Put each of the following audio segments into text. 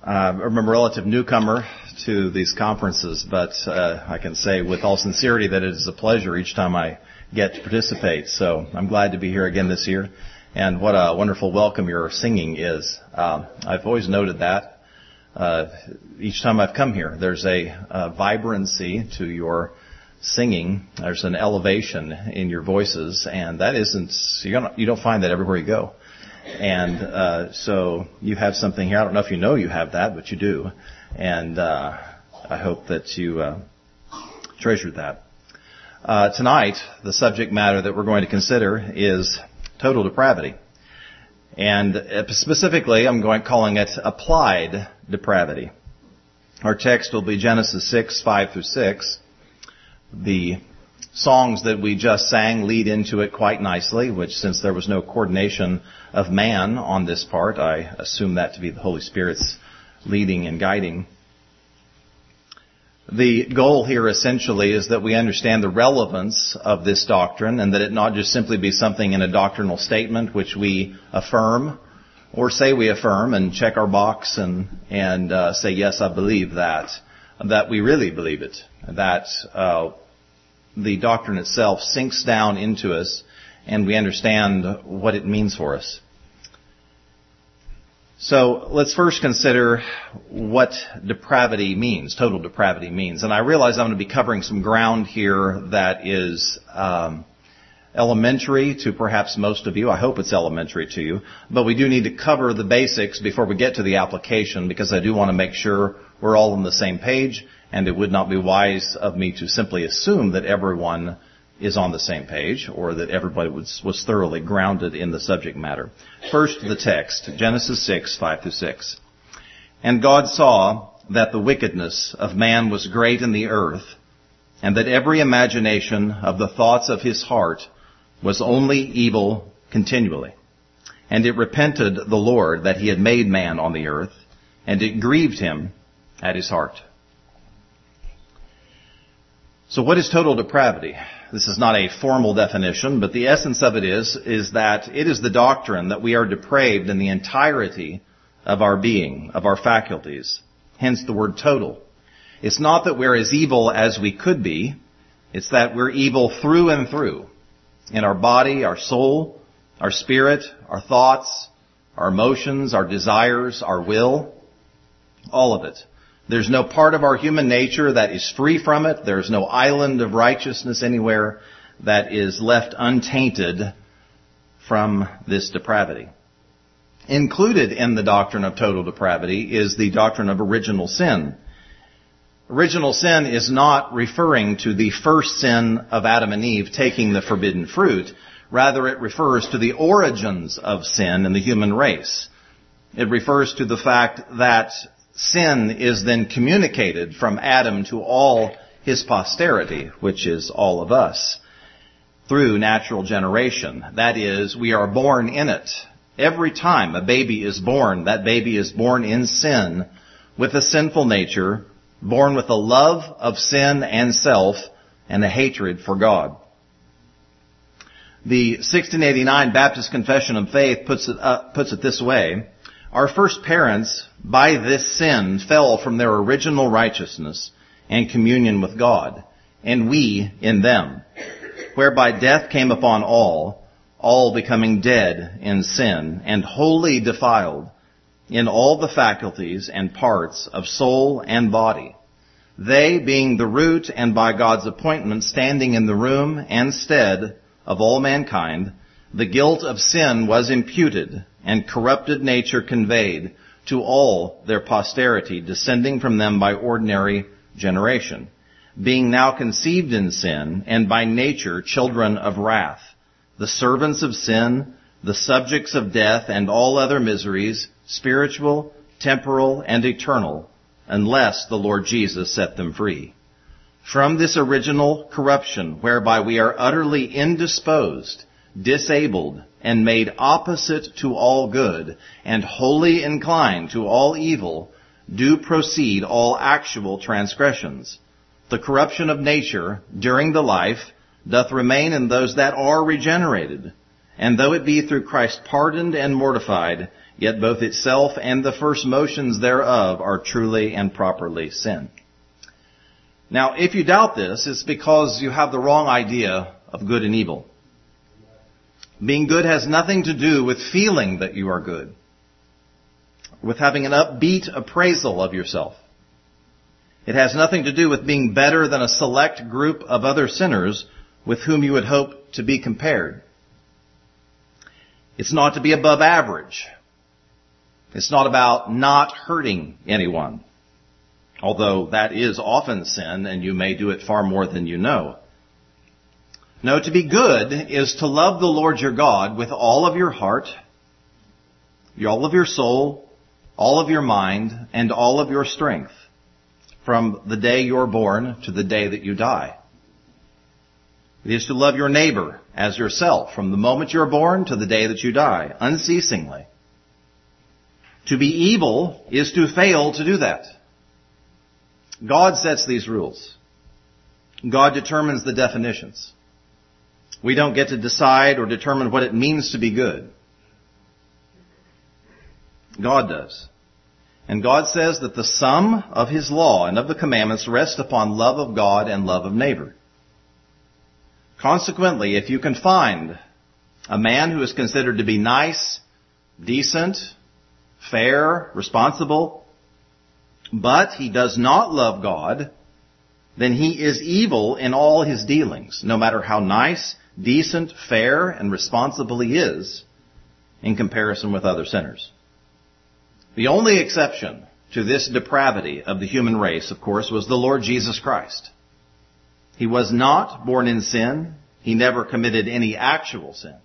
I'm a relative newcomer to these conferences, but I can say with all sincerity that it is a pleasure each time I get to participate. So I'm glad to be here again this year. And what a wonderful welcome your singing is. I've always noted that. Each time I've come here, there's a vibrancy to your singing. There's an elevation in your voices, and that isn't, you don't find that everywhere you go. And so you have something here. I don't know if you know you have that, but you do. And I hope that you treasure that. Tonight, the subject matter that we're going to consider is total depravity. And specifically, I'm calling it applied depravity. Our text will be Genesis 6, 5 through 6. The songs that we just sang lead into it quite nicely, which since there was no coordination of man on this part, I assume that to be the Holy Spirit's leading and guiding. The goal here essentially is that we understand the relevance of this doctrine and that it not just simply be something in a doctrinal statement which we affirm or say we affirm and check our box and say, yes, I believe that we really believe it, that the doctrine itself sinks down into us and we understand what it means for us. So let's first consider what depravity means, total depravity means. And I realize I'm going to be covering some ground here that is elementary to perhaps most of you. I hope it's elementary to you. But we do need to cover the basics before we get to the application, because I do want to make sure we're all on the same page, and it would not be wise of me to simply assume that everyone is on the same page or that everybody was thoroughly grounded in the subject matter. First, the text, Genesis 6, 5 through 6. And God saw that the wickedness of man was great in the earth, and that every imagination of the thoughts of his heart was only evil continually. And it repented the Lord that he had made man on the earth, and it grieved him at his heart. So what is total depravity? This is not a formal definition, but the essence of it is that it is the doctrine that we are depraved in the entirety of our being, of our faculties. Hence the word total. It's not that we're as evil as we could be. It's that we're evil through and through. In our body, our soul, our spirit, our thoughts, our emotions, our desires, our will, all of it. There's no part of our human nature that is free from it. There's no island of righteousness anywhere that is left untainted from this depravity. Included in the doctrine of total depravity is the doctrine of original sin. Original sin is not referring to the first sin of Adam and Eve taking the forbidden fruit. Rather, it refers to the origins of sin in the human race. It refers to the fact that sin is then communicated from Adam to all his posterity, which is all of us, through natural generation. That is, we are born in it. Every time a baby is born, that baby is born in sin, with a sinful nature, born with a love of sin and self, and a hatred for God. The 1689 Baptist Confession of Faith puts it this way: our first parents, by this sin, fell from their original righteousness and communion with God, and we in them, whereby death came upon all becoming dead in sin, and wholly defiled in all the faculties and parts of soul and body. They, being the root and by God's appointment standing in the room and stead of all mankind, the guilt of sin was imputed, and corrupted nature conveyed to all their posterity, descending from them by ordinary generation, being now conceived in sin, and by nature children of wrath, the servants of sin, the subjects of death and all other miseries, spiritual, temporal, and eternal, unless the Lord Jesus set them free. From this original corruption, whereby we are utterly indisposed, disabled, and made opposite to all good, and wholly inclined to all evil, do proceed all actual transgressions. The corruption of nature during the life doth remain in those that are regenerated, and though it be through Christ pardoned and mortified, yet both itself and the first motions thereof are truly and properly sin. Now, if you doubt this, it's because you have the wrong idea of good and evil. Being good has nothing to do with feeling that you are good, with having an upbeat appraisal of yourself. It has nothing to do with being better than a select group of other sinners with whom you would hope to be compared. It's not to be above average. It's not about not hurting anyone, although that is often sin and you may do it far more than you know. No, to be good is to love the Lord your God with all of your heart, all of your soul, all of your mind, and all of your strength, from the day you're born to the day that you die. It is to love your neighbor as yourself from the moment you're born to the day that you die, unceasingly. To be evil is to fail to do that. God sets these rules. God determines the definitions. We don't get to decide or determine what it means to be good. God does. And God says that the sum of His law and of the commandments rest upon love of God and love of neighbor. Consequently, if you can find a man who is considered to be nice, decent, fair, responsible, but he does not love God, then he is evil in all his dealings, no matter how nice, decent, fair, and responsible he is in comparison with other sinners. The only exception to this depravity of the human race, of course, was the Lord Jesus Christ. He was not born in sin. He never committed any actual sin.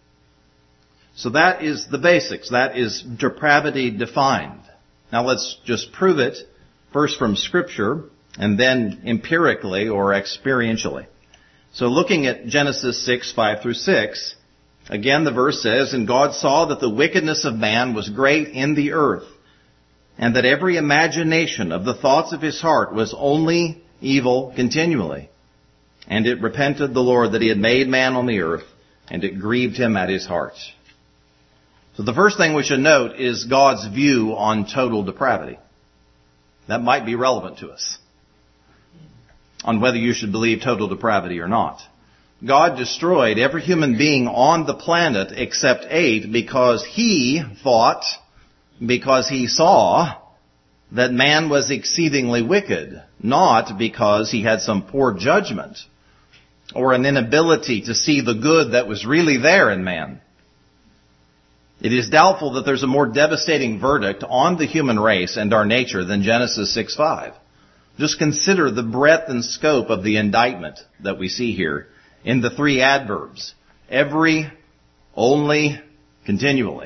So that is the basics. That is depravity defined. Now let's just prove it first from Scripture and then empirically or experientially. So looking at Genesis 6, 5 through 6, again the verse says, "And God saw that the wickedness of man was great in the earth, and that every imagination of the thoughts of his heart was only evil continually. And it repented the Lord that He had made man on the earth, and it grieved Him at His heart." So the first thing we should note is God's view on total depravity. That might be relevant to us on whether you should believe total depravity or not. God destroyed every human being on the planet except 8 because He thought, because He saw that man was exceedingly wicked, not because He had some poor judgment or an inability to see the good that was really there in man. It is doubtful that there's a more devastating verdict on the human race and our nature than Genesis 6:5. Just consider the breadth and scope of the indictment that we see here in the 3 adverbs. Every, only, continually.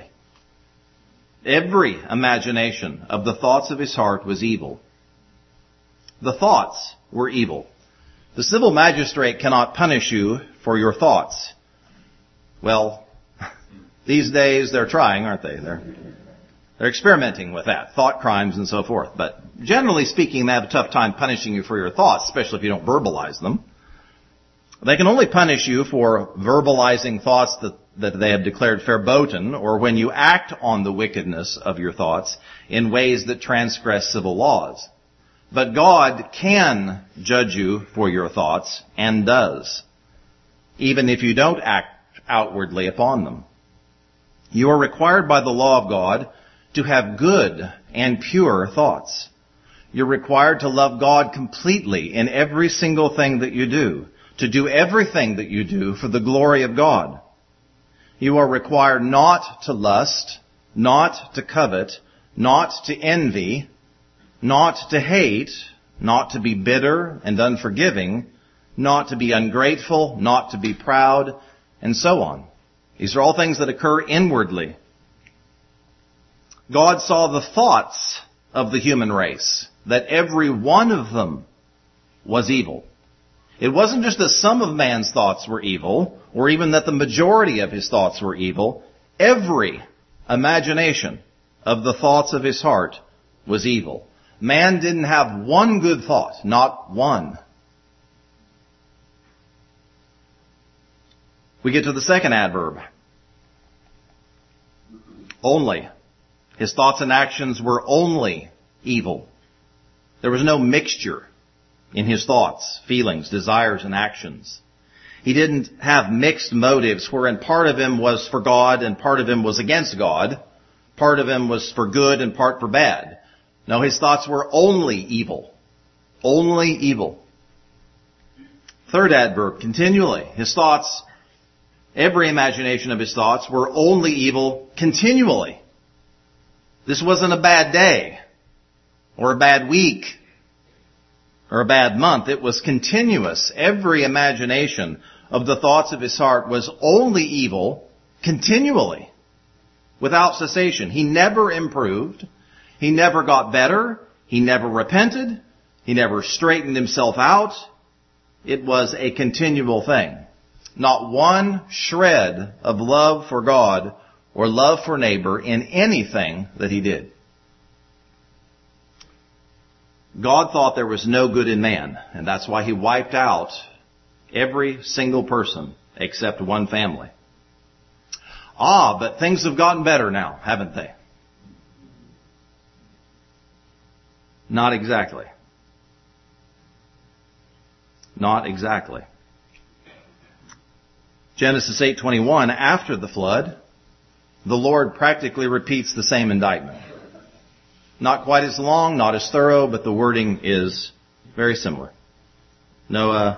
Every imagination of the thoughts of his heart was evil. The thoughts were evil. The civil magistrate cannot punish you for your thoughts. Well, these days they're trying, aren't they? They're experimenting with that, thought crimes and so forth. But generally speaking, they have a tough time punishing you for your thoughts, especially if you don't verbalize them. They can only punish you for verbalizing thoughts that they have declared verboten, or when you act on the wickedness of your thoughts in ways that transgress civil laws. But God can judge you for your thoughts, and does, even if you don't act outwardly upon them. You are required by the law of God to have good and pure thoughts. You're required to love God completely in every single thing that you do, to do everything that you do for the glory of God. You are required not to lust, not to covet, not to envy, not to hate, not to be bitter and unforgiving, not to be ungrateful, not to be proud, and so on. These are all things that occur inwardly. God saw the thoughts of the human race, that every one of them was evil. It wasn't just that some of man's thoughts were evil, or even that the majority of his thoughts were evil. Every imagination of the thoughts of his heart was evil. Man didn't have one good thought, not one. We get to the second adverb. Only. His thoughts and actions were only evil. There was no mixture in his thoughts, feelings, desires, and actions. He didn't have mixed motives wherein part of him was for God and part of him was against God. Part of him was for good and part for bad. No, his thoughts were only evil. Only evil. Third adverb, continually. His thoughts, every imagination of his thoughts were only evil continually. This wasn't a bad day or a bad week or a bad month. It was continuous. Every imagination of the thoughts of his heart was only evil continually, without cessation. He never improved. He never got better. He never repented. He never straightened himself out. It was a continual thing. Not one shred of love for God or love for neighbor in anything that he did. God thought there was no good in man, and that's why he wiped out every single person except one family. But things have gotten better now, haven't they? Not exactly. Not exactly. Genesis 8:21, after the flood, the Lord practically repeats the same indictment. Not quite as long, not as thorough, but the wording is very similar. Noah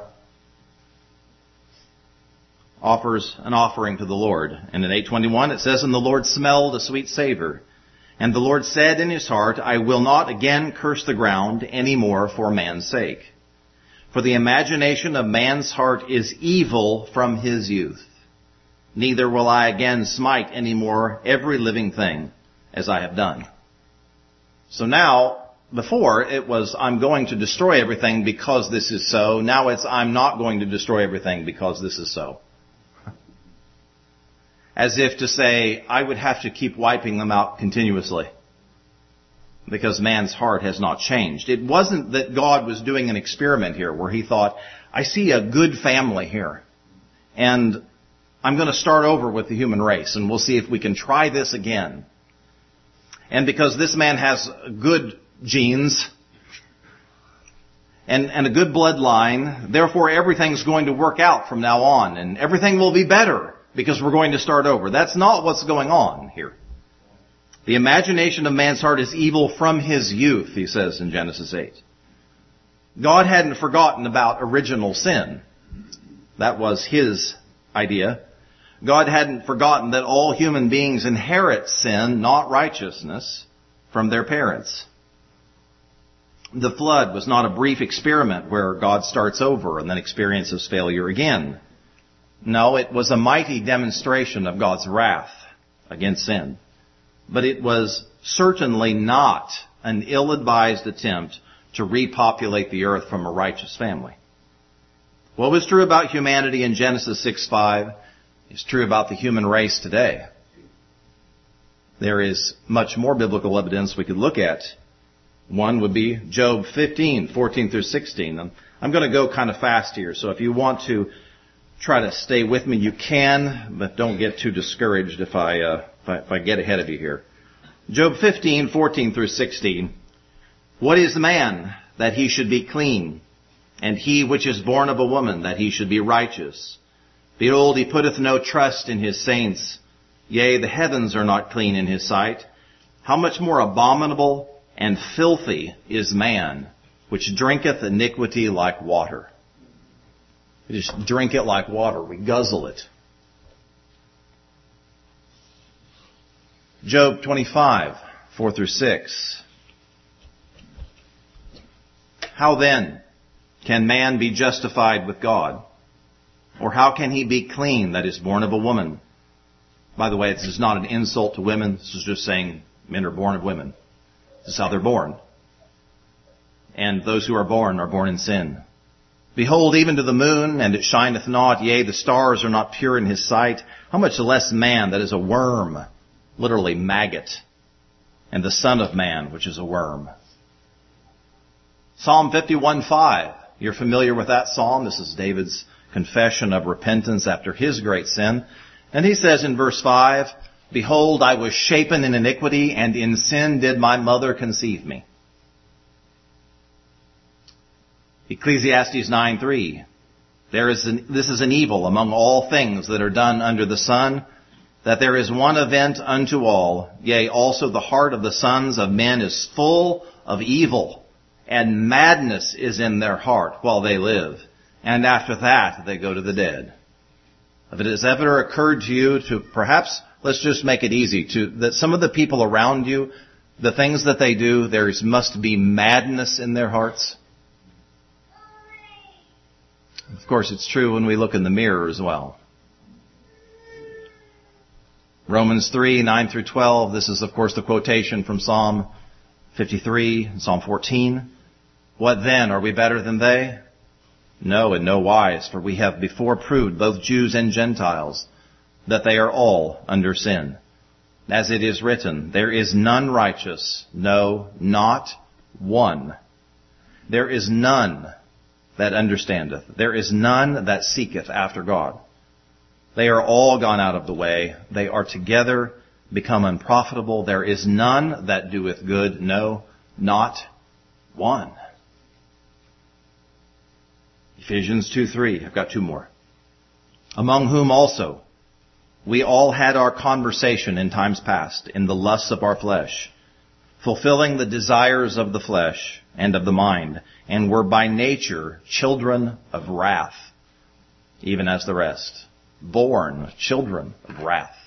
offers an offering to the Lord. And in 8:21 it says, "And the Lord smelled a sweet savor. And the Lord said in his heart, I will not again curse the ground any more for man's sake. For the imagination of man's heart is evil from his youth. Neither will I again smite any more every living thing as I have done." So now, before it was, I'm going to destroy everything because this is so. Now it's, I'm not going to destroy everything because this is so. As if to say, I would have to keep wiping them out continuously because man's heart has not changed. It wasn't that God was doing an experiment here where he thought, I see a good family here and I'm going to start over with the human race and we'll see if we can try this again. And because this man has good genes and a good bloodline, therefore everything's going to work out from now on and everything will be better because we're going to start over. That's not what's going on here. The imagination of man's heart is evil from his youth, he says in Genesis 8. God hadn't forgotten about original sin. That was his idea. God hadn't forgotten that all human beings inherit sin, not righteousness, from their parents. The flood was not a brief experiment where God starts over and then experiences failure again. No, it was a mighty demonstration of God's wrath against sin. But it was certainly not an ill-advised attempt to repopulate the earth from a righteous family. What was true about humanity in Genesis 6:5 is true about the human race today. There is much more biblical evidence we could look at. One would be Job 15:14 through 16. I'm going to go kind of fast here, so if you want to try to stay with me, you can, but don't get too discouraged if I get ahead of you here. Job 15:14 through 16. What is man that he should be clean, and he which is born of a woman that he should be righteous? Behold, he putteth no trust in his saints. Yea, the heavens are not clean in his sight. How much more abominable and filthy is man, which drinketh iniquity like water. We just drink it like water. We guzzle it. Job 25:4 through 6. How then can man be justified with God? Or how can he be clean that is born of a woman? By the way, this is not an insult to women. This is just saying men are born of women. This is how they're born. And those who are born in sin. Behold, even to the moon, and it shineth not. Yea, the stars are not pure in his sight. How much less man that is a worm, literally maggot, and the son of man, which is a worm. Psalm 51:5. You're familiar with that psalm. This is David's confession of repentance after his great sin. And he says in verse 5, Behold, I was shapen in iniquity, and in sin did my mother conceive me. Ecclesiastes 9:3. This is an evil among all things that are done under the sun, that there is one event unto all, yea, also the heart of the sons of men is full of evil, and madness is in their heart while they live, and after that they go to the dead. If it has ever occurred to you to perhaps, let's just make it easy, that some of the people around you, the things that they do, there must be madness in their hearts. Of course, it's true when we look in the mirror as well. Romans 3:9 through 12. This is, of course, the quotation from Psalm 53 and Psalm 14. What then? Are we better than they? No, in no wise, for we have before proved, both Jews and Gentiles, that they are all under sin. As it is written, there is none righteous, no, not one. There is none that understandeth. There is none that seeketh after God. They are all gone out of the way. They are together become unprofitable. There is none that doeth good, no, not one. Ephesians 2:3. I've got two more. Among whom also we all had our conversation in times past, in the lusts of our flesh, fulfilling the desires of the flesh and of the mind, and were by nature children of wrath, even as the rest. Born children of wrath.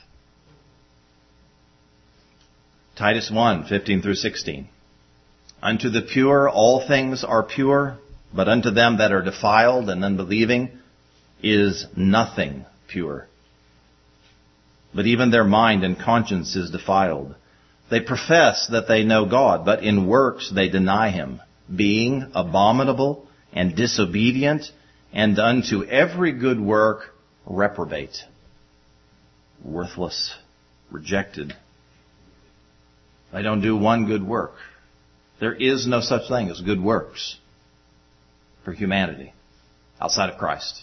Titus 1:15 through 16. Unto the pure all things are pure, but unto them that are defiled and unbelieving is nothing pure. But even their mind and conscience is defiled. They profess that they know God, but in works they deny Him, being abominable and disobedient, and unto every good work reprobate. Worthless, rejected. They don't do one good work. There is no such thing as good works for humanity outside of Christ.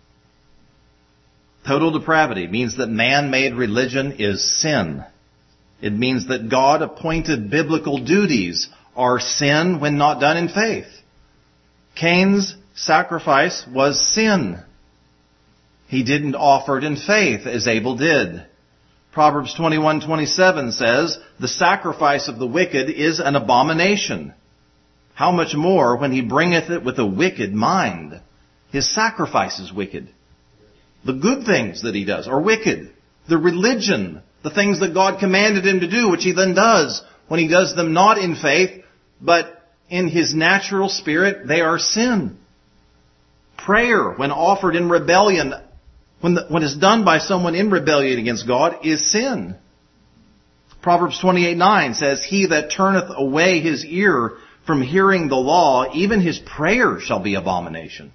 Total depravity means that man-made religion is sin. It means that God-appointed biblical duties are sin when not done in faith. Cain's sacrifice was sin. He didn't offer it in faith as Abel did. Proverbs 21:27 says, the sacrifice of the wicked is an abomination. How much more when he bringeth it with a wicked mind? His sacrifice is wicked. The good things that he does are wicked. The religion, the things that God commanded him to do, which he then does, when he does them not in faith, but in his natural spirit, they are sin. Prayer, when offered in rebellion, when it's done by someone in rebellion against God, is sin. Proverbs 28:9 says, he that turneth away his ear from hearing the law, even his prayer shall be abomination.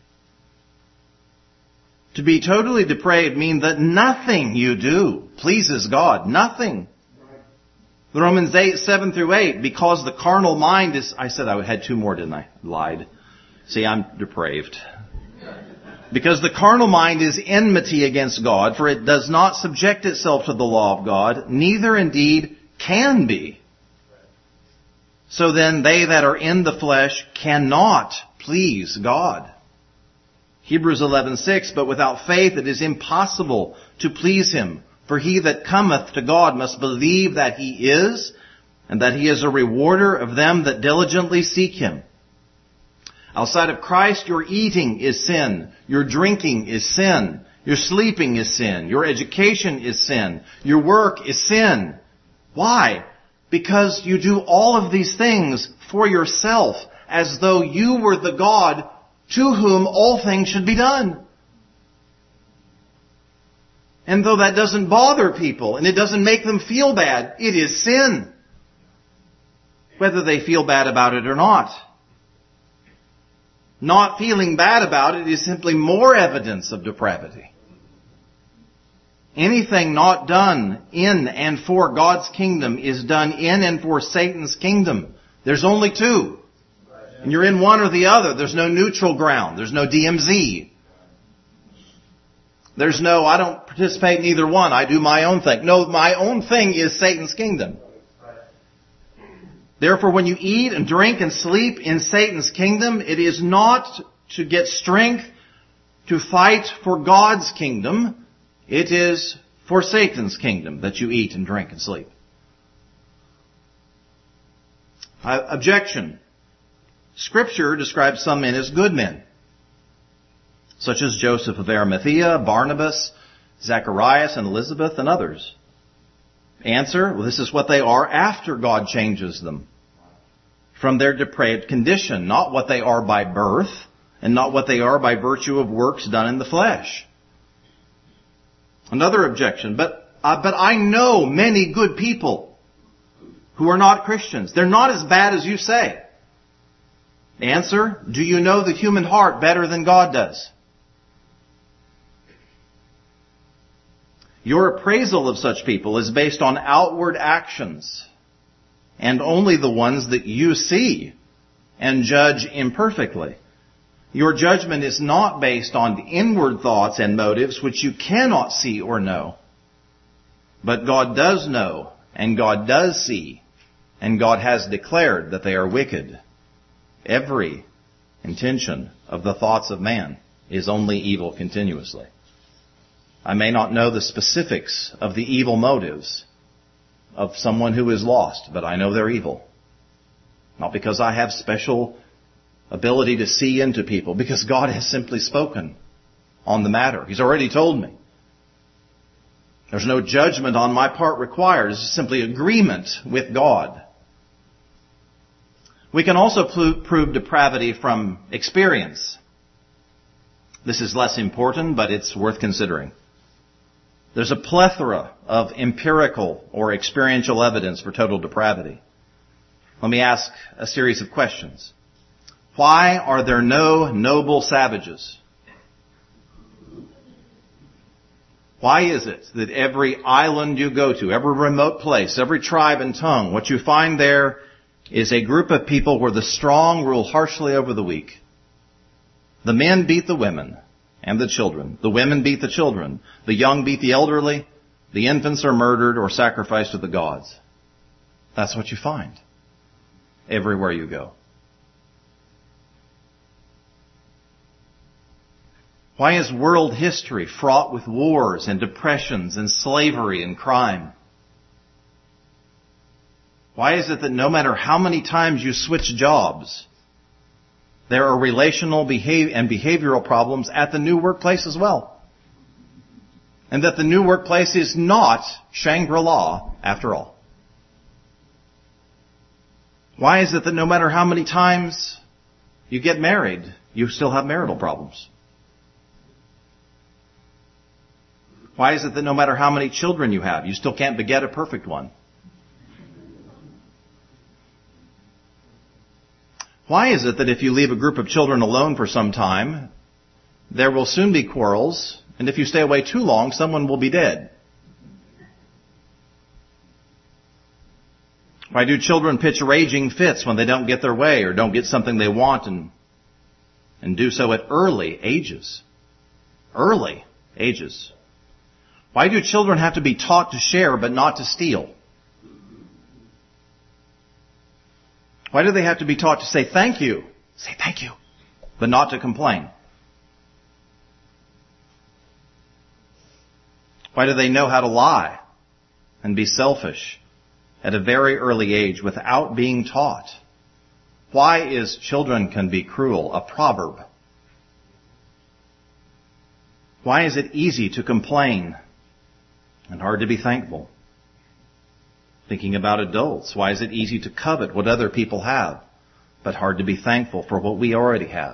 To be totally depraved means that nothing you do pleases God. Nothing. Romans 8:7 through 8, because the carnal mind is... I said I had two more, didn't I? Lied. See, I'm depraved. Because the carnal mind is enmity against God, for it does not subject itself to the law of God, neither indeed can be. So then they that are in the flesh cannot please God. Hebrews 11:6, but without faith it is impossible to please Him. For he that cometh to God must believe that He is, and that He is a rewarder of them that diligently seek Him. Outside of Christ, your eating is sin. Your drinking is sin. Your sleeping is sin. Your education is sin. Your work is sin. Why? Because you do all of these things for yourself, as though you were the God to whom all things should be done. And though that doesn't bother people, and it doesn't make them feel bad, it is sin. Whether they feel bad about it or not. Not feeling bad about it is simply more evidence of depravity. Anything not done in and for God's kingdom is done in and for Satan's kingdom. There's only two. And you're in one or the other. There's no neutral ground. There's no DMZ. There's no, I don't participate in either one. I do my own thing. No, my own thing is Satan's kingdom. Therefore, when you eat and drink and sleep in Satan's kingdom, it is not to get strength to fight for God's kingdom. It is for Satan's kingdom that you eat and drink and sleep. Objection. Scripture describes some men as good men, such as Joseph of Arimathea, Barnabas, Zacharias, and Elizabeth, and others. Answer, well, this is what they are after God changes them from their depraved condition, not what they are by birth, and not what they are by virtue of works done in the flesh. Another objection, but I know many good people who are not Christians. They're not as bad as you say. Answer, do you know the human heart better than God does? Your appraisal of such people is based on outward actions, and only the ones that you see and judge imperfectly. Your judgment is not based on inward thoughts and motives which you cannot see or know. But God does know, and God does see, and God has declared that they are wicked. Every intention of the thoughts of man is only evil continuously. I may not know the specifics of the evil motives of someone who is lost, but I know they're evil. Not because I have special ability to see into people, because God has simply spoken on the matter. He's already told me. There's no judgment on my part required. It's simply agreement with God. We can also prove depravity from experience. This is less important, but it's worth considering. There's a plethora of empirical or experiential evidence for total depravity. Let me ask a series of questions. Why are there no noble savages? Why is it that every island you go to, every remote place, every tribe and tongue, what you find there is a group of people where the strong rule harshly over the weak? The men beat the women and the children. The women beat the children. The young beat the elderly. The infants are murdered or sacrificed to the gods. That's what you find everywhere you go. Why is world history fraught with wars and depressions and slavery and crime? Why is it that no matter how many times you switch jobs, there are relational and behavioral problems at the new workplace as well? And that the new workplace is not Shangri-La after all? Why is it that no matter how many times you get married, you still have marital problems? Why is it that no matter how many children you have, you still can't beget a perfect one? Why is it that if you leave a group of children alone for some time, there will soon be quarrels, and if you stay away too long, someone will be dead? Why do children pitch raging fits when they don't get their way or don't get something they want and do so at early ages? Early ages. Why do children have to be taught to share but not to steal? Why do they have to be taught to say thank you, but not to complain? Why do they know how to lie and be selfish at a very early age without being taught? Why is children can be cruel a proverb? Why is it easy to complain and hard to be thankful? Thinking about adults, why is it easy to covet what other people have, but hard to be thankful for what we already have?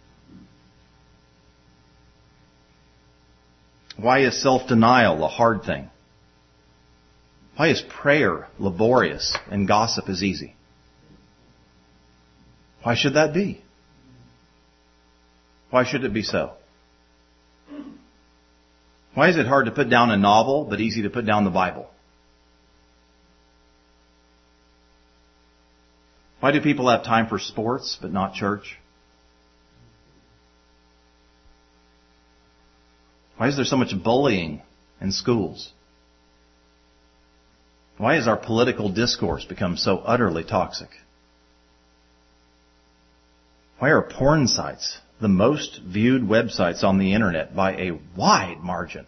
Why is self-denial a hard thing? Why is prayer laborious and gossip is easy? Why should that be? Why should it be so? Why is it hard to put down a novel, but easy to put down the Bible? Why do people have time for sports, but not church? Why is there so much bullying in schools? Why has our political discourse become so utterly toxic? Why are porn sites the most viewed websites on the internet by a wide margin?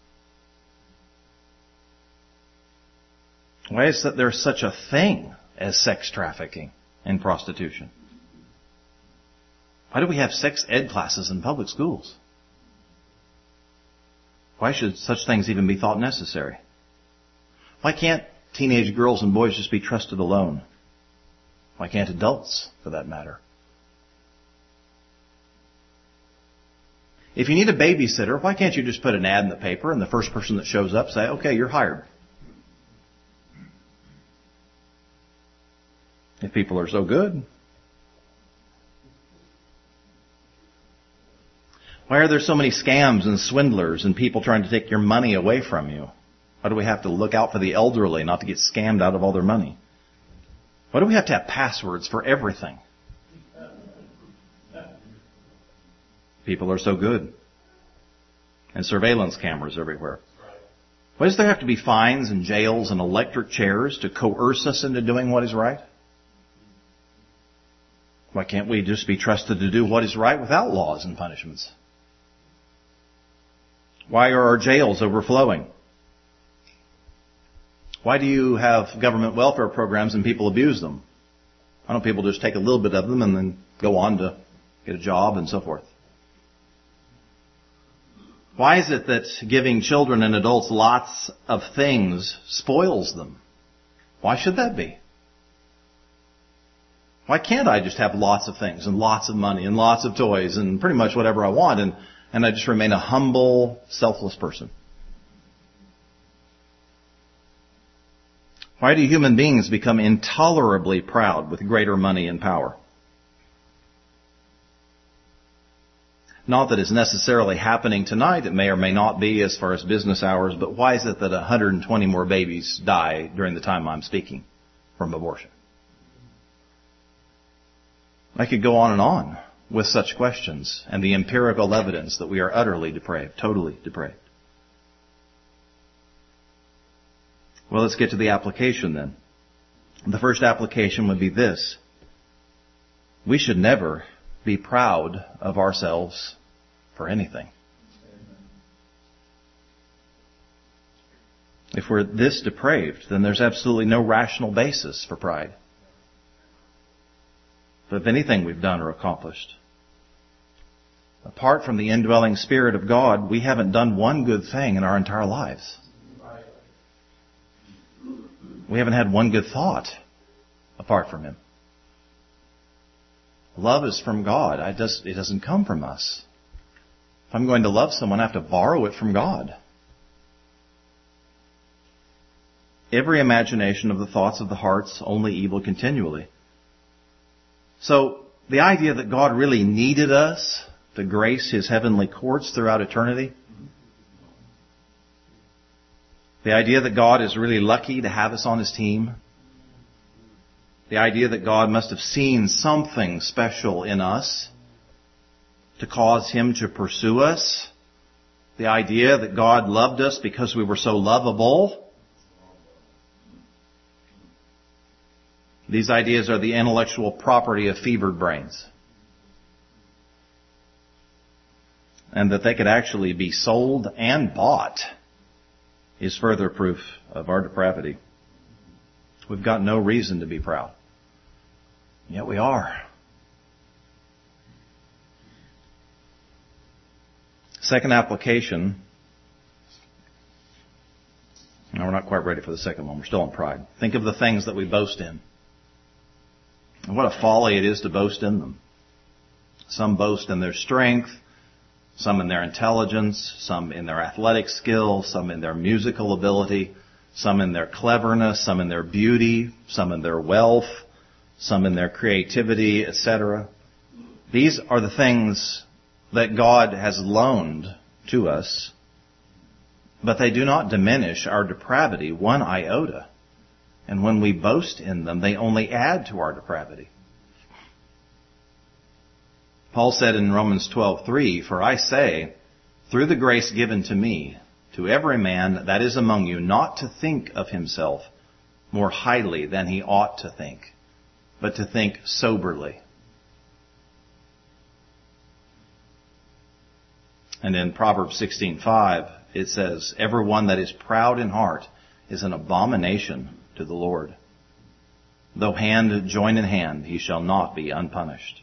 Why is there such a thing as sex trafficking and prostitution? Why do we have sex ed classes in public schools? Why should such things even be thought necessary? Why can't teenage girls and boys just be trusted alone? Why can't adults, for that matter? If you need a babysitter, why can't you just put an ad in the paper and the first person that shows up say, okay, you're hired? If people are so good. Why are there so many scams and swindlers and people trying to take your money away from you? Why do we have to look out for the elderly not to get scammed out of all their money? Why do we have to have passwords for everything? People are so good. And surveillance cameras everywhere. Why does there have to be fines and jails and electric chairs to coerce us into doing what is right? Why can't we just be trusted to do what is right without laws and punishments? Why are our jails overflowing? Why do you have government welfare programs and people abuse them? Why don't people just take a little bit of them and then go on to get a job and so forth? Why is it that giving children and adults lots of things spoils them? Why should that be? Why can't I just have lots of things and lots of money and lots of toys and pretty much whatever I want and I just remain a humble, selfless person? Why do human beings become intolerably proud with greater money and power? Not that it's necessarily happening tonight. It may or may not be as far as business hours, but why is it that 120 more babies die during the time I'm speaking from abortion? I could go on with such questions and the empirical evidence that we are utterly depraved, totally depraved. Well, let's get to the application then. The first application would be this. We should never be proud of ourselves for anything. If we're this depraved, then there's absolutely no rational basis for pride. But of anything we've done or accomplished. Apart from the indwelling Spirit of God, we haven't done one good thing in our entire lives. We haven't had one good thought apart from Him. Love is from God. It doesn't come from us. If I'm going to love someone, I have to borrow it from God. Every imagination of the thoughts of the heart's only evil continually. So, the idea that God really needed us to grace His heavenly courts throughout eternity, the idea that God is really lucky to have us on His team, the idea that God must have seen something special in us to cause Him to pursue us, the idea that God loved us because we were so lovable. These ideas are the intellectual property of fevered brains. And that they could actually be sold and bought is further proof of our depravity. We've got no reason to be proud. Yet we are. Second application. No, we're not quite ready for the second one. We're still in pride. Think of the things that we boast in. And what a folly it is to boast in them. Some boast in their strength, some in their intelligence, some in their athletic skill, some in their musical ability, some in their cleverness, some in their beauty, some in their wealth, some in their creativity, etc. These are the things that God has loaned to us, but they do not diminish our depravity one iota. And when we boast in them, they only add to our depravity. Paul said in Romans 12:3, "For I say, through the grace given to me, to every man that is among you not to think of himself more highly than he ought to think, but to think soberly. And in Proverbs 16:5, it says, everyone that is proud in heart is an abomination to the Lord. Though hand join in hand, he shall not be unpunished.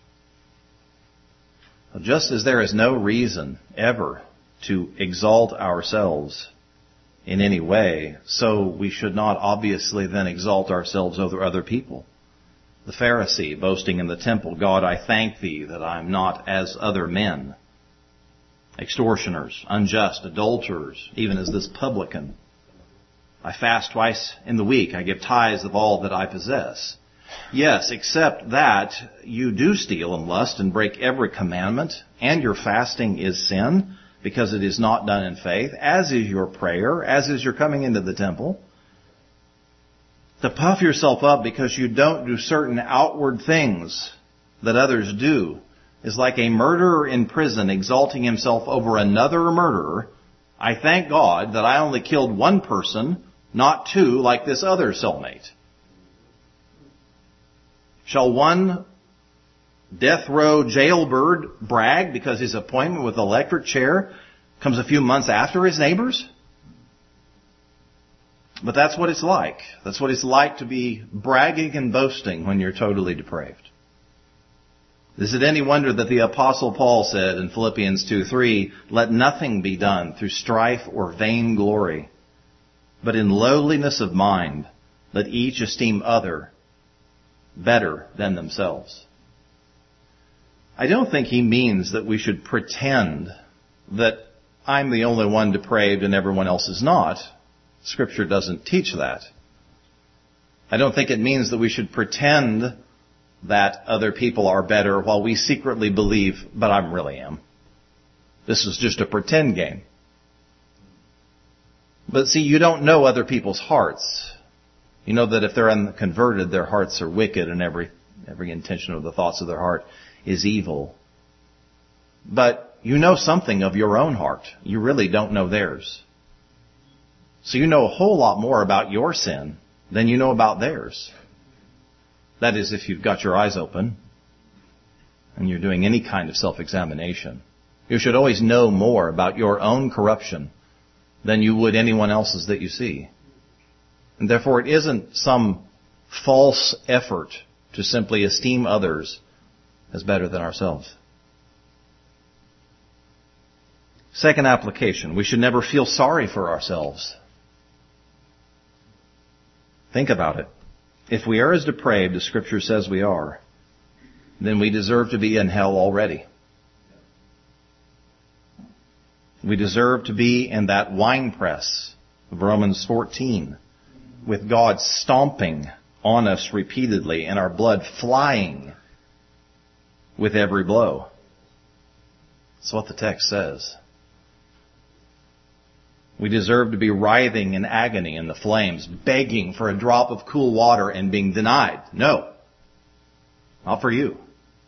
Just as there is no reason ever to exalt ourselves in any way, so we should not obviously then exalt ourselves over other people. The Pharisee boasting in the temple, God, I thank thee that I am not as other men. Extortioners, unjust, adulterers, even as this publican. I fast twice in the week. I give tithes of all that I possess. Yes, except that you do steal and lust and break every commandment, and your fasting is sin, because it is not done in faith, as is your prayer, as is your coming into the temple. To puff yourself up because you don't do certain outward things that others do is like a murderer in prison exalting himself over another murderer. I thank God that I only killed one person, not two like this other cellmate. Shall one death row jailbird brag because his appointment with the electric chair comes a few months after his neighbor's? But that's what it's like. That's what it's like to be bragging and boasting when you're totally depraved. Is it any wonder that the Apostle Paul said in Philippians 2:3, let nothing be done through strife or vain glory, but in lowliness of mind, let each esteem other better than themselves. I don't think he means that we should pretend that I'm the only one depraved and everyone else is not. Scripture doesn't teach that. I don't think it means that we should pretend that other people are better while we secretly believe, but I really am. This is just a pretend game. But see, you don't know other people's hearts. You know that if they're unconverted, their hearts are wicked and every intention of the thoughts of their heart is evil. But you know something of your own heart. You really don't know theirs. So you know a whole lot more about your sin than you know about theirs. That is, if you've got your eyes open and you're doing any kind of self-examination. You should always know more about your own corruption than you would anyone else's that you see. And therefore it isn't some false effort to simply esteem others as better than ourselves. Second application, we should never feel sorry for ourselves. Think about it. If we are as depraved as Scripture says we are, then we deserve to be in hell already. We deserve to be in that winepress of Romans 14, with God stomping on us repeatedly and our blood flying with every blow. That's what the text says. We deserve to be writhing in agony in the flames, begging for a drop of cool water and being denied. No, not for you.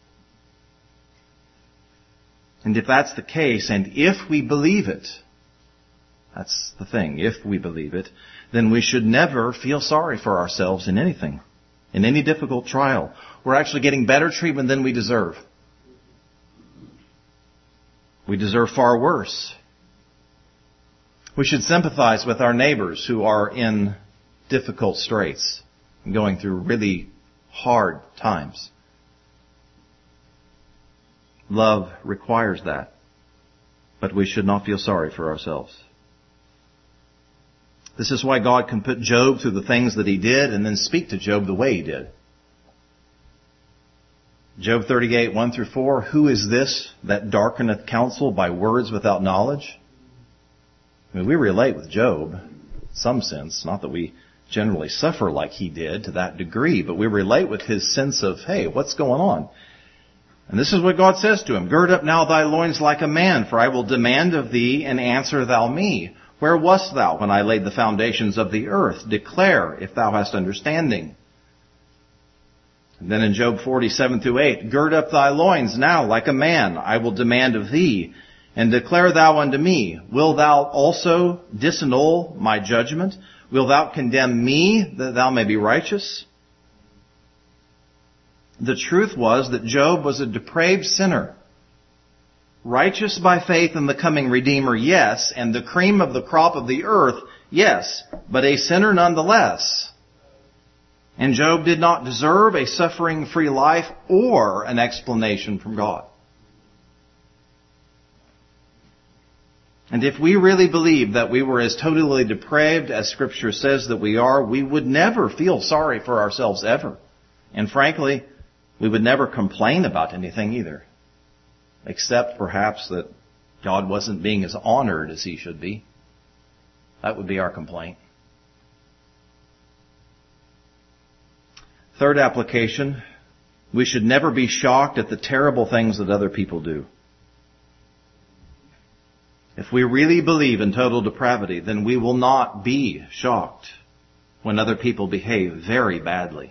And if that's the case, and if we believe it, that's the thing, if we believe it, then we should never feel sorry for ourselves in anything, in any difficult trial. We're actually getting better treatment than we deserve. We deserve far worse. We should sympathize with our neighbors who are in difficult straits and going through really hard times. Love requires that, but we should not feel sorry for ourselves. This is why God can put Job through the things that he did and then speak to Job the way he did. Job 38, 1-4, who is this that darkeneth counsel by words without knowledge? I mean, we relate with Job in some sense, not that we generally suffer like he did to that degree, but we relate with his sense of, hey, what's going on? And this is what God says to him, gird up now thy loins like a man, for I will demand of thee, and answer thou me. Where wast thou when I laid the foundations of the earth? Declare, if thou hast understanding. And then in Job 47-8, gird up thy loins now like a man, I will demand of thee, And declare thou unto me, wilt thou also disannul my judgment? Wilt thou condemn me that thou may be righteous? The truth was that Job was a depraved sinner. Righteous by faith in the coming Redeemer, yes, and the cream of the crop of the earth, yes, but a sinner nonetheless. And Job did not deserve a suffering-free life or an explanation from God. And if we really believed that we were as totally depraved as Scripture says that we are, we would never feel sorry for ourselves ever. And frankly, we would never complain about anything either. Except perhaps that God wasn't being as honored as He should be. That would be our complaint. Third application, we should never be shocked at the terrible things that other people do. If we really believe in total depravity, then we will not be shocked when other people behave very badly.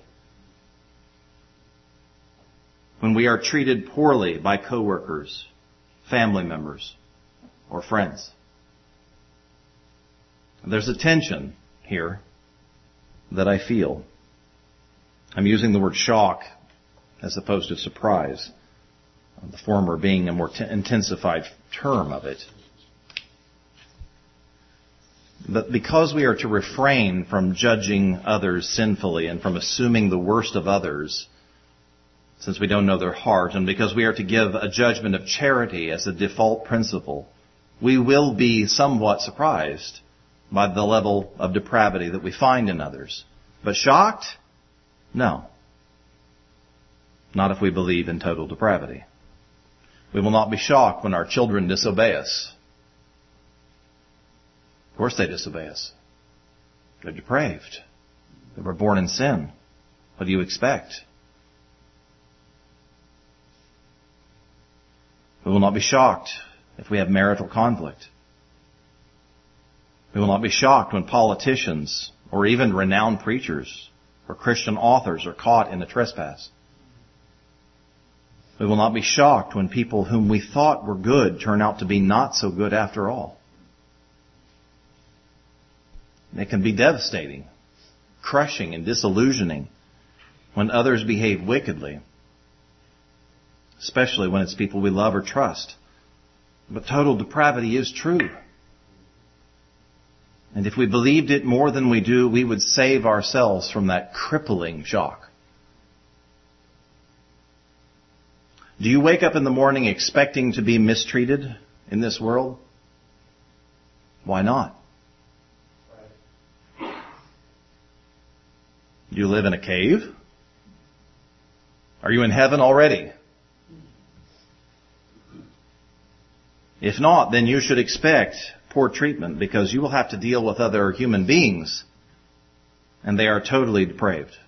When we are treated poorly by coworkers, family members, or friends. There's a tension here that I feel. I'm using the word shock as opposed to surprise, the former being a more intensified term of it. But because we are to refrain from judging others sinfully and from assuming the worst of others, since we don't know their heart, and because we are to give a judgment of charity as a default principle, we will be somewhat surprised by the level of depravity that we find in others. But shocked? No. Not if we believe in total depravity. We will not be shocked when our children disobey us. Of course they disobey us. They're depraved. They were born in sin. What do you expect? We will not be shocked if we have marital conflict. We will not be shocked when politicians or even renowned preachers or Christian authors are caught in a trespass. We will not be shocked when people whom we thought were good turn out to be not so good after all. It can be devastating, crushing, and disillusioning when others behave wickedly, especially when it's people we love or trust. But total depravity is true. And if we believed it more than we do, we would save ourselves from that crippling shock. Do you wake up in the morning expecting to be mistreated in this world? Why not? Do you live in a cave? Are you in heaven already? If not, then you should expect poor treatment because you will have to deal with other human beings and they are totally depraved.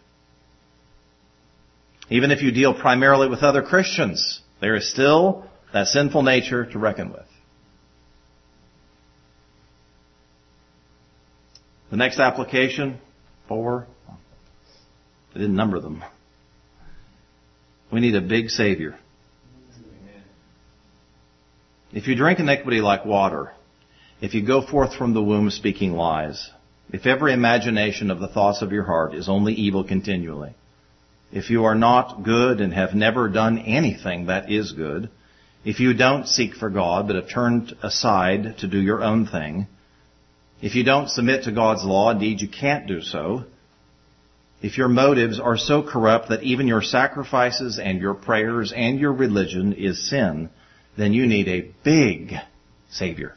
Even if you deal primarily with other Christians, there is still that sinful nature to reckon with. The next application, 4. I didn't number them. We need a big Savior. If you drink iniquity like water, if you go forth from the womb speaking lies, if every imagination of the thoughts of your heart is only evil continually, if you are not good and have never done anything that is good, if you don't seek for God but have turned aside to do your own thing, if you don't submit to God's law, indeed you can't do so, if your motives are so corrupt that even your sacrifices and your prayers and your religion is sin, then you need a big Savior.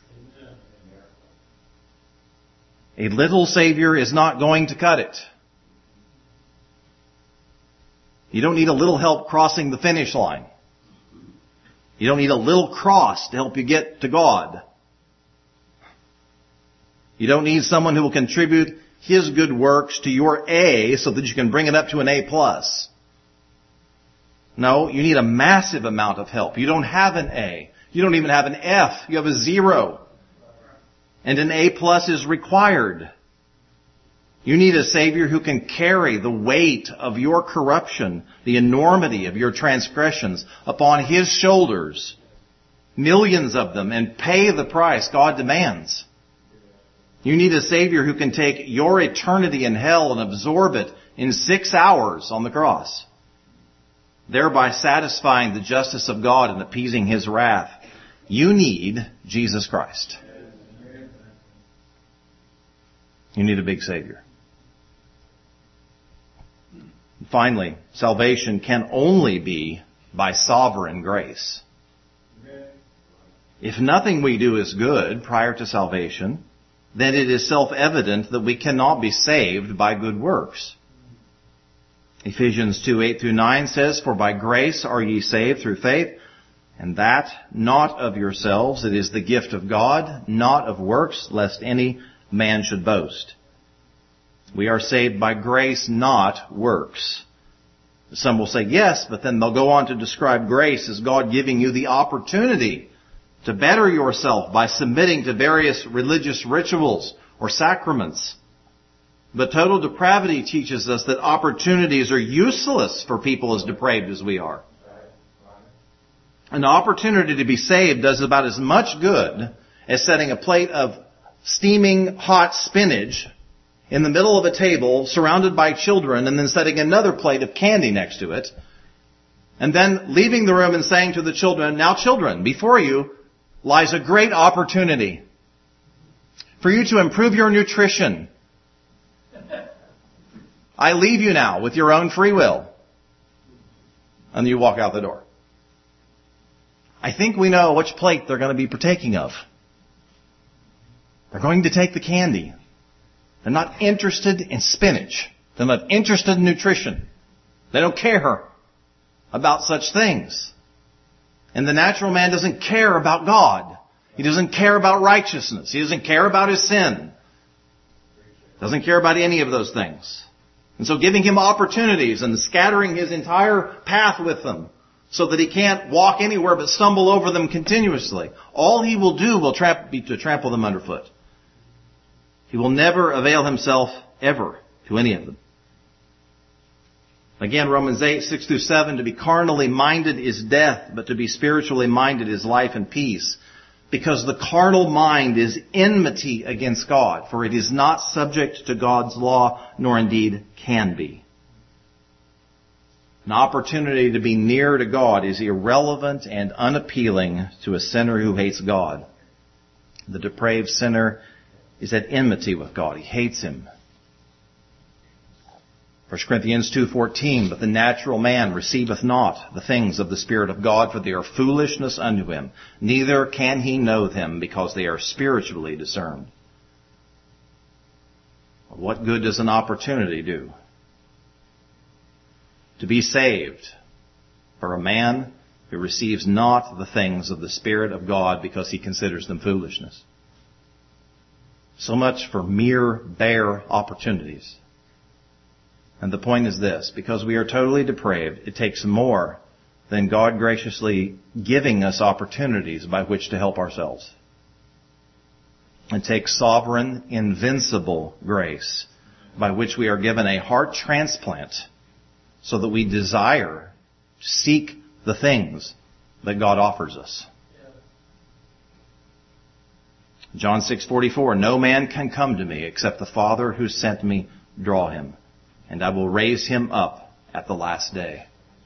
A little Savior is not going to cut it. You don't need a little help crossing the finish line. You don't need a little cross to help you get to God. You don't need someone who will contribute his good works to your A so that you can bring it up to an A+. No, you need a massive amount of help. You don't have an A. You don't even have an F. You have a 0. And an A+ is required. You need a Savior who can carry the weight of your corruption, the enormity of your transgressions upon His shoulders, millions of them, and pay the price God demands. You need a Savior who can take your eternity in hell and absorb it in 6 hours on the cross, thereby satisfying the justice of God and appeasing His wrath. You need Jesus Christ. You need a big Savior. Finally, salvation can only be by sovereign grace. If nothing we do is good prior to salvation, then it is self-evident that we cannot be saved by good works. Ephesians 2:8-9 says, "For by grace are ye saved through faith, and that not of yourselves, it is the gift of God, not of works, lest any man should boast." We are saved by grace, not works. Some will say, yes, but then they'll go on to describe grace as God giving you the opportunity to better yourself by submitting to various religious rituals or sacraments. But total depravity teaches us that opportunities are useless for people as depraved as we are. An opportunity to be saved does about as much good as setting a plate of steaming hot spinach in the middle of a table surrounded by children and then setting another plate of candy next to it and then leaving the room and saying to the children, "Now children, before you lies a great opportunity for you to improve your nutrition. I leave you now with your own free will." And you walk out the door. I think we know which plate they're going to be partaking of. They're going to take the candy. They're not interested in spinach. They're not interested in nutrition. They don't care about such things. And the natural man doesn't care about God. He doesn't care about righteousness. He doesn't care about his sin. Doesn't care about any of those things. And so giving him opportunities and scattering his entire path with them so that he can't walk anywhere but stumble over them continuously. All he will do will be to trample them underfoot. He will never avail himself ever to any of them. Again, Romans 8:6-7, "To be carnally minded is death, but to be spiritually minded is life and peace. Because the carnal mind is enmity against God, for it is not subject to God's law, nor indeed can be." An opportunity to be near to God is irrelevant and unappealing to a sinner who hates God. The depraved sinner is at enmity with God. He hates Him. 1 Corinthians 2:14, "But the natural man receiveth not the things of the Spirit of God, for they are foolishness unto him. Neither can he know them, because they are spiritually discerned." What good does an opportunity do? To be saved for a man who receives not the things of the Spirit of God because he considers them foolishness. So much for mere bare opportunities. And the point is this: because we are totally depraved, it takes more than God graciously giving us opportunities by which to help ourselves. It takes sovereign, invincible grace by which we are given a heart transplant so that we desire to seek the things that God offers us. John 6:44, "No man can come to me except the Father who sent me draw him, and I will raise him up at the last day."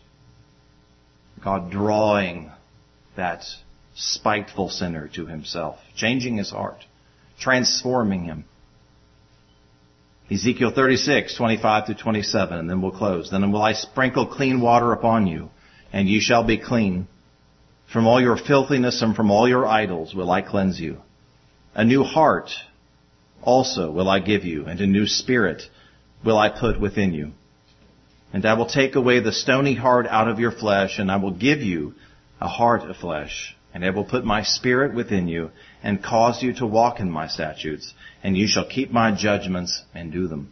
God drawing that spiteful sinner to Himself, changing his heart, transforming him. Ezekiel 36:25-27, and then we'll close. "Then will I sprinkle clean water upon you, and you shall be clean. From all your filthiness and from all your idols will I cleanse you. A new heart also will I give you, and a new spirit will I put within you. And I will take away the stony heart out of your flesh, and I will give you a heart of flesh. And I will put my Spirit within you, and cause you to walk in my statutes, and you shall keep my judgments and do them."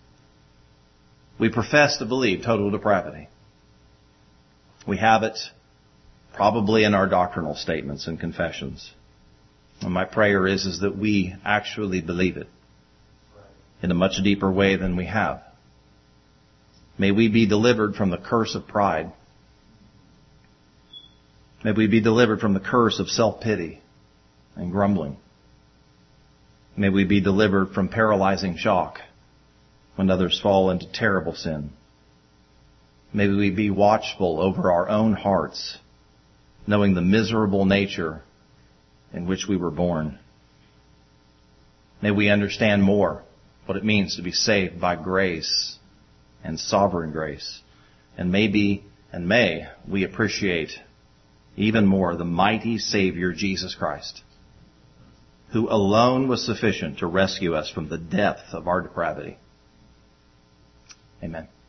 We profess to believe total depravity. We have it probably in our doctrinal statements and confessions. And my prayer is that we actually believe it in a much deeper way than we have. May we be delivered from the curse of pride. May we be delivered from the curse of self-pity and grumbling. May we be delivered from paralyzing shock when others fall into terrible sin. May we be watchful over our own hearts, knowing the miserable nature in which we were born. May we understand more what it means to be saved by grace and sovereign grace. And may we appreciate even more the mighty Savior Jesus Christ, who alone was sufficient to rescue us from the depth of our depravity. Amen.